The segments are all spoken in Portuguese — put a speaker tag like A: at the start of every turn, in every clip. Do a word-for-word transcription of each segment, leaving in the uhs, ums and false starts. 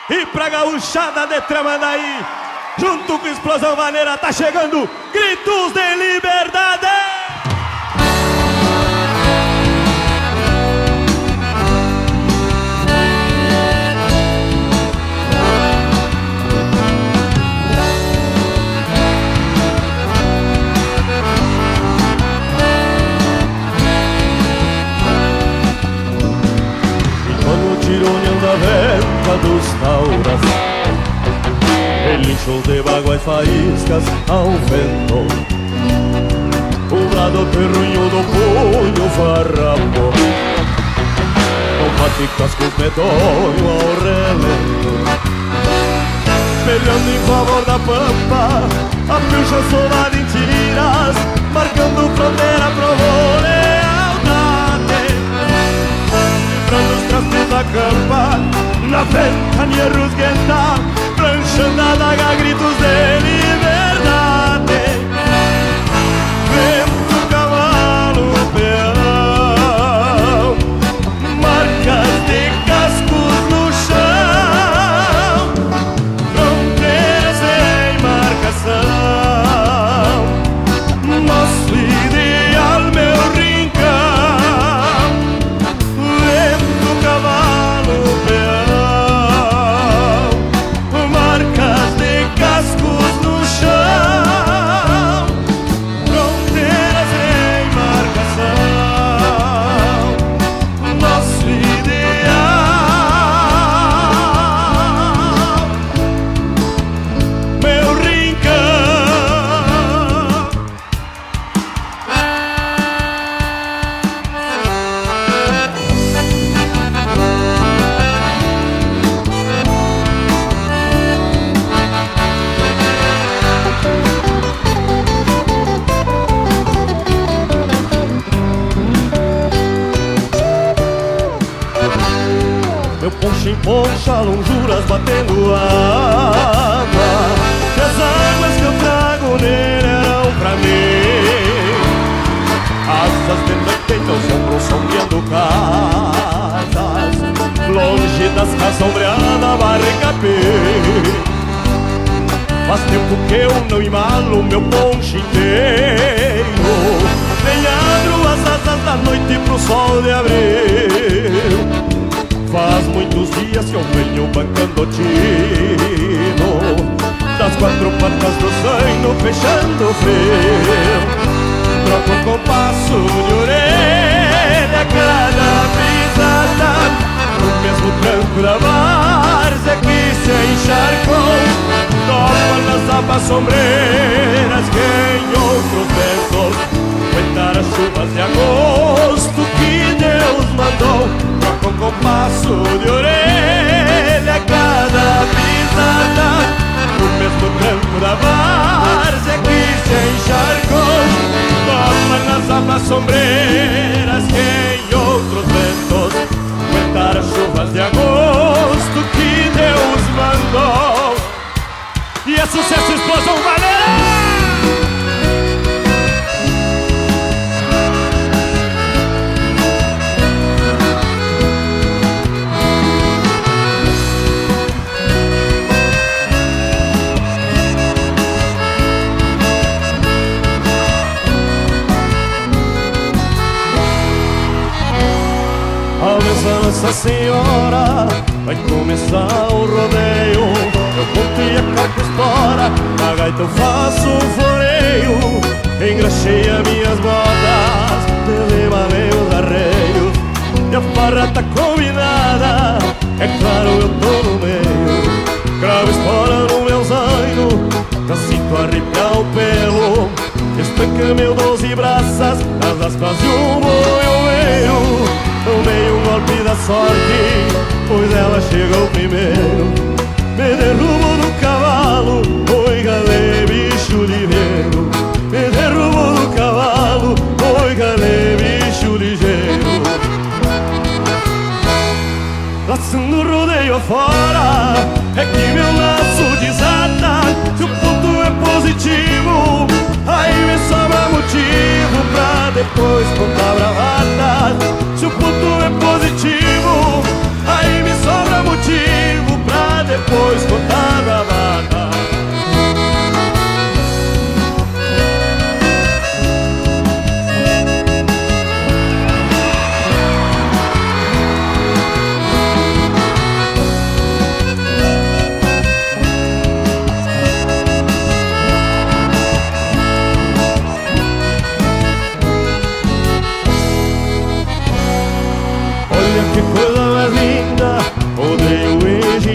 A: E pra gauchada de Tramandaí, junto com Explosão Vaneira, tá chegando Gritos de Liberdade.
B: Tironeando a venta dos tauras, relinchos de baguais faíscas ao vento, o brado perrunho do punho farrapo, com paticas com medonho ao relento, peleando em favor da pampa, a pilcha solada em tiras, marcando fronteira pro lealdade. Nos trastes da campa, na ventania rusguenta, pranchando a daga, gritos de liberdade. Vento, cavalo, peão, marcas de cascos no chão, fronteiras em marcação, nosso ideal, meu rincão. Cavalo, peão, marcas de cascos no chão, fronteiras em marcação, nosso ideal, meu rincão. Meu poncho em poncha, lonjuras batendo água, e as águas que eu trago nele eram pra mim. Asas de noite em meus ombros sombreando casas, longe das casas sombreada barrica capim. Faz tempo que eu não embalo meu poncho inteiro, nem abro as asas da noite pro sol de abril. Faz muitos dias que eu venho bancando tino, das quatro patas do zaino fechando o frio. Troco o compasso de orelha a cada pisada, no mesmo tranco da várzea que se encharcou. Topa nas abas sombreiras que em outros ventos aguentar as chuvas de agosto que Deus mandou. Com compasso de orelha a cada pisada, no mesmo tranco da várzea que se encharcou. Toma nas abas sombreiras que em outros ventos aguentar as chuvas de agosto que Deus mandou. E é sucesso, Explosão Vaneira! Nossa Senhora, vai começar o rodeio. Eu conto e a carta estoura, na gaita eu faço um floreio. Engraxei as minhas botas, telemalei os arreios, e a farra tá combinada, é claro eu tô no meio. Cravo espora no meu zaino, já sinto arrepiar o pelo. Estanca meu doze braças, nas aspas de um boioeiro. Tomei um golpe da sorte, pois ela chegou primeiro. Me derrubo do cavalo, oi galê, bicho ligeiro. Me derrubo do cavalo, oi galê, bicho ligeiro. Laçando o rodeio afora, é que meu laço desata. Se o ponto é positivo, aí me sobra motivo pra depois contar bravatas. Se o ponto é positivo, aí me sobra motivo pra depois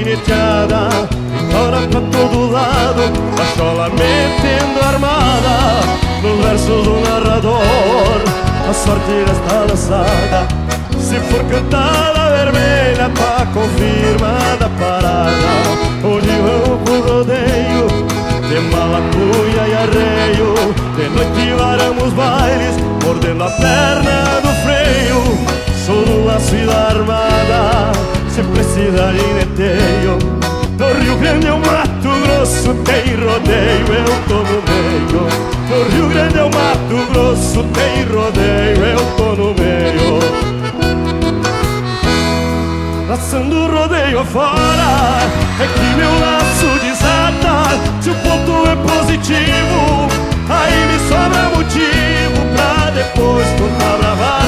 B: alfineteada, ora pra todo lado, baixola metendo armada. Nos versos do narrador, a sorte já está lançada. Se for cantada vermelha pra confirmada parada, onde vamos pro rodeio, de malacuia e arreio. De noite varamos bailes, mordendo a perna do freio. Sou do laço e da armada, se precisa de neteio. No Rio Grande ou Mato Grosso tem rodeio, eu tô no meio. No Rio Grande ou Mato Grosso tem rodeio, eu tô no meio. Laçando o rodeio fora, é que meu laço desata. Se o ponto é positivo, aí me sobra motivo pra depois contar bravata.